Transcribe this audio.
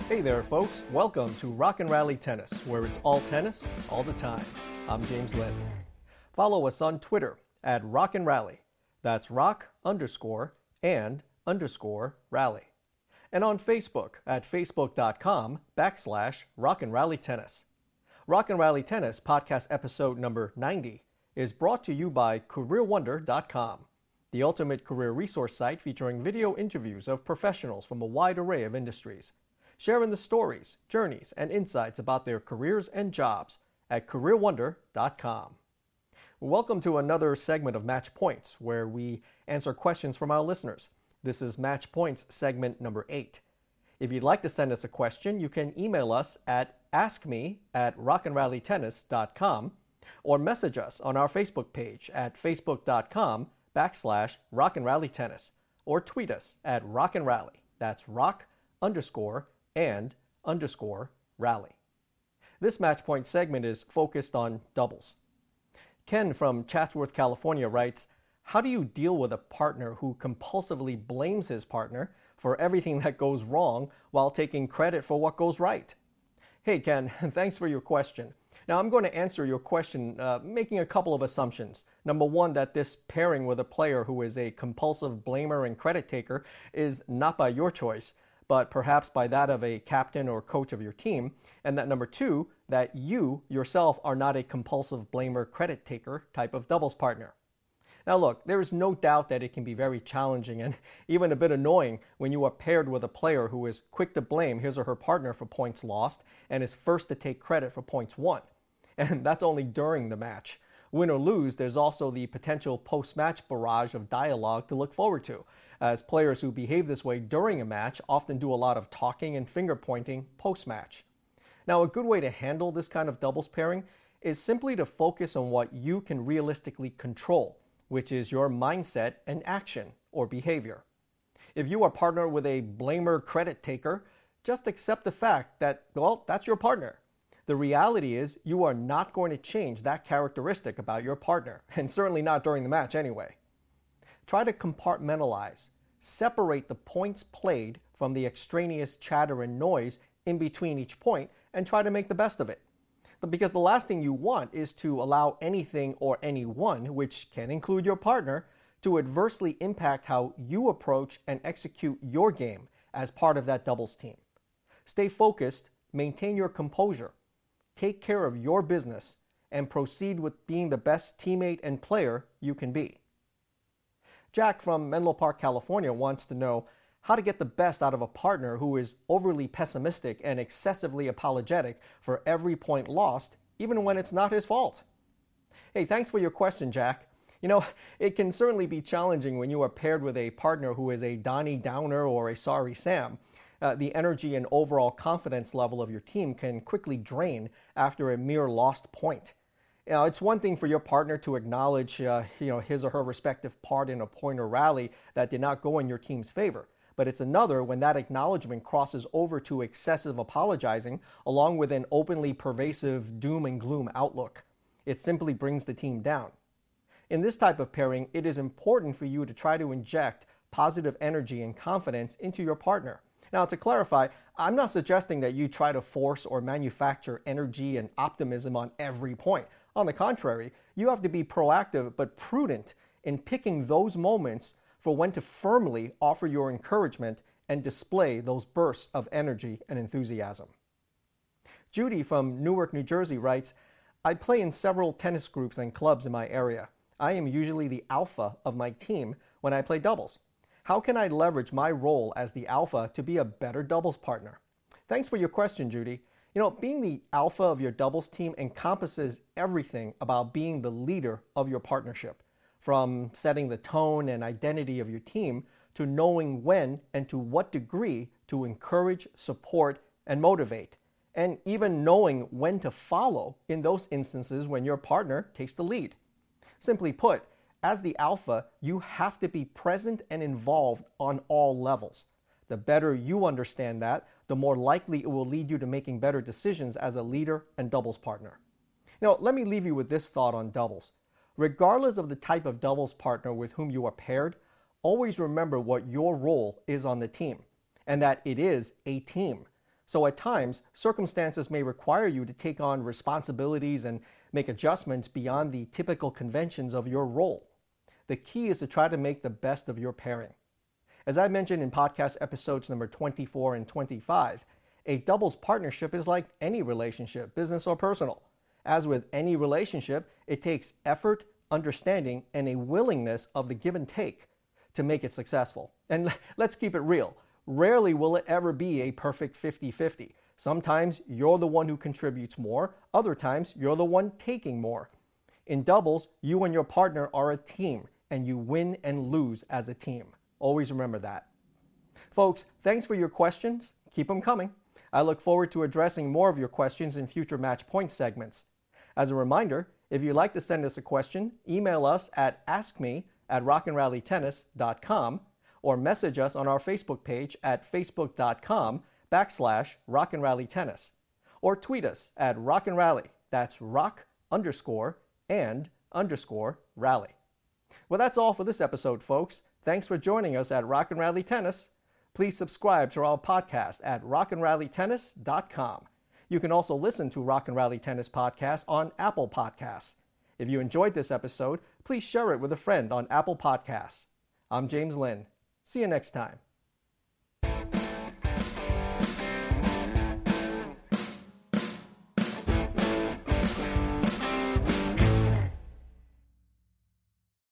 Hey there, folks. Welcome to Rock and Rally Tennis, where it's all tennis, all the time. I'm James Lynn. Follow us on Twitter at Rock and Rally. That's rock_and_rally. And on Facebook at facebook.com/Rock and Rally Tennis. Rock and Rally Tennis podcast episode number 90 is brought to you by CareerWonder.com, the ultimate career resource site featuring video interviews of professionals from a wide array of industries, sharing the stories, journeys, and insights about their careers and jobs at CareerWonder.com. Welcome to another segment of Match Points, where we answer questions from our listeners. This is Match Points segment number 8. If you'd like to send us a question, you can email us at askme@rockandrallytennis.com or message us on our Facebook page at facebook.com/rockandrallytennis or tweet us at rockandrally. That's rock_and_rally. This Match Point segment is focused on doubles. Ken from Chatsworth, California writes, how do you deal with a partner who compulsively blames his partner for everything that goes wrong while taking credit for what goes right? Hey Ken, thanks for your question. Now I'm going to answer your question making a couple of assumptions. Number one, that this pairing with a player who is a compulsive blamer and credit taker is not by your choice, but perhaps by that of a captain or coach of your team. And that number two, that you yourself are not a compulsive blamer credit taker type of doubles partner. Now look, there is no doubt that it can be very challenging and even a bit annoying when you are paired with a player who is quick to blame his or her partner for points lost and is first to take credit for points won. And that's only during the match. Win or lose, there's also the potential post-match barrage of dialogue to look forward to, as players who behave this way during a match often do a lot of talking and finger-pointing post-match. Now, a good way to handle this kind of doubles pairing is simply to focus on what you can realistically control, which is your mindset and action or behavior. If you are partnered with a blamer credit taker, just accept the fact that, well, that's your partner. The reality is you are not going to change that characteristic about your partner, and certainly not during the match anyway. Try to compartmentalize, separate the points played from the extraneous chatter and noise in between each point, and try to make the best of it. Because the last thing you want is to allow anything or anyone, which can include your partner, to adversely impact how you approach and execute your game as part of that doubles team. Stay focused, maintain your composure, take care of your business, and proceed with being the best teammate and player you can be. Jack from Menlo Park, California wants to know how to get the best out of a partner who is overly pessimistic and excessively apologetic for every point lost, even when it's not his fault. Hey, thanks for your question, Jack. You know, it can certainly be challenging when you are paired with a partner who is a Donnie Downer or a Sorry Sam. The energy and overall confidence level of your team can quickly drain after a mere lost point. It's one thing for your partner to acknowledge his or her respective part in a point or rally that did not go in your team's favor. But it's another when that acknowledgement crosses over to excessive apologizing along with an openly pervasive doom and gloom outlook. It simply brings the team down. In this type of pairing, it is important for you to try to inject positive energy and confidence into your partner. Now, to clarify, I'm not suggesting that you try to force or manufacture energy and optimism on every point. On the contrary, you have to be proactive but prudent in picking those moments for when to firmly offer your encouragement and display those bursts of energy and enthusiasm. Judy from Newark, New Jersey writes, I play in several tennis groups and clubs in my area. I am usually the alpha of my team when I play doubles. How can I leverage my role as the alpha to be a better doubles partner? Thanks for your question, Judy. Being the alpha of your doubles team encompasses everything about being the leader of your partnership, from setting the tone and identity of your team to knowing when and to what degree to encourage, support, and motivate, and even knowing when to follow in those instances when your partner takes the lead. Simply put, as the alpha, you have to be present and involved on all levels. The better you understand that, the more likely it will lead you to making better decisions as a leader and doubles partner. Let me leave you with this thought on doubles. Regardless of the type of doubles partner with whom you are paired, always remember what your role is on the team, and that it is a team. So at times, circumstances may require you to take on responsibilities and make adjustments beyond the typical conventions of your role. The key is to try to make the best of your pairing. As I mentioned in podcast episodes number 24 and 25, a doubles partnership is like any relationship, business or personal. As with any relationship, it takes effort, understanding, and a willingness of the give and take to make it successful. And let's keep it real. Rarely will it ever be a perfect 50-50. Sometimes you're the one who contributes more, other times you're the one taking more. In doubles, you and your partner are a team, and you win and lose as a team. Always remember that. Folks, thanks for your questions. Keep them coming. I look forward to addressing more of your questions in future Match Point segments. As a reminder, if you'd like to send us a question, email us at askme@rockandrallytennis.com or message us on our Facebook page at facebook.com/rockandrallytennis or tweet us at rockandrally. That's rock_and_rally. Well, that's all for this episode, folks. Thanks for joining us at Rock and Rally Tennis. Please subscribe to our podcast at rockandrallytennis.com. You can also listen to Rock and Rally Tennis podcast on Apple Podcasts. If you enjoyed this episode, please share it with a friend on Apple Podcasts. I'm James Lin. See you next time.